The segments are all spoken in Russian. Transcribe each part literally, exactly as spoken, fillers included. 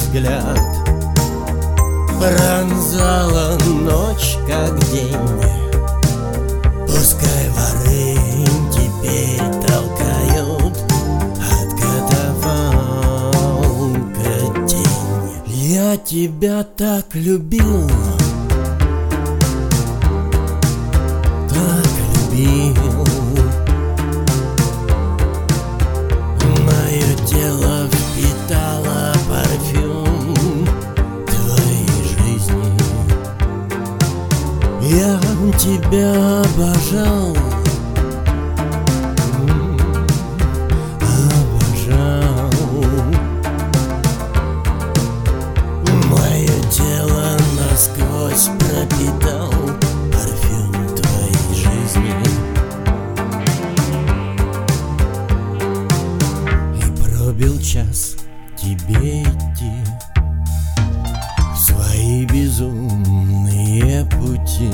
взгляд пронзала ночь, как день. Пускай воры теперь толкают от катафалка тень. Я тебя так любил, так любил. Мое тело впитало парфюм твоей жизни. Я тебя обожал, обожал. Мое тело насквозь пропитал парфюм твоей жизни. И пробил час тебе идти в свои безумные пути.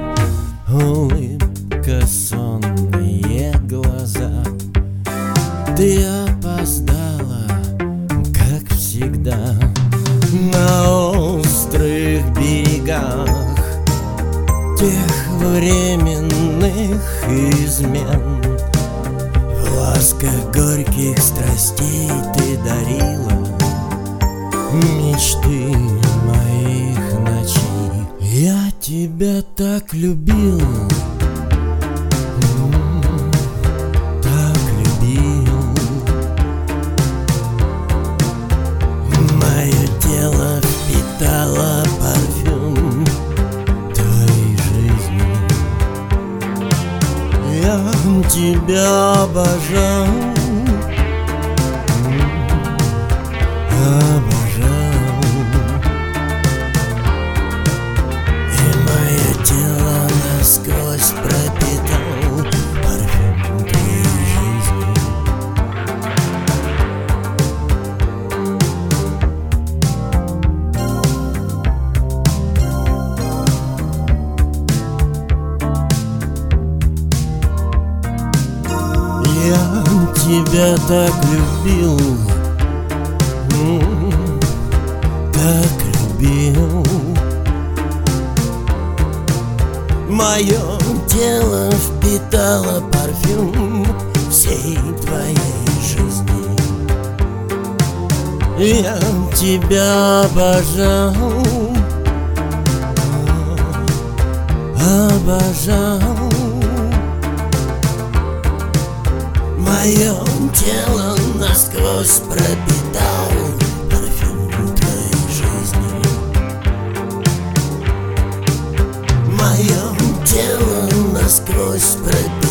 Улыбка, сонные глаза. Ты опоздала, как всегда, на острых берегах тех временных измен. В ласках горьких страстей ты дарила мечты моих ночей. Я тебя так любил, так любил. Мое тело впитало парфюм твоей жизни. Я тебя обожал, обожал. И мое тело насквозь пропитал парфюм твоей жизни. Я тебя так любил, так любил. Мое тело впитало парфюм всей твоей жизни. Я тебя обожал, обожал. Мое тело насквозь пропитал парфюм твоей жизни. Мое тело насквозь пропитал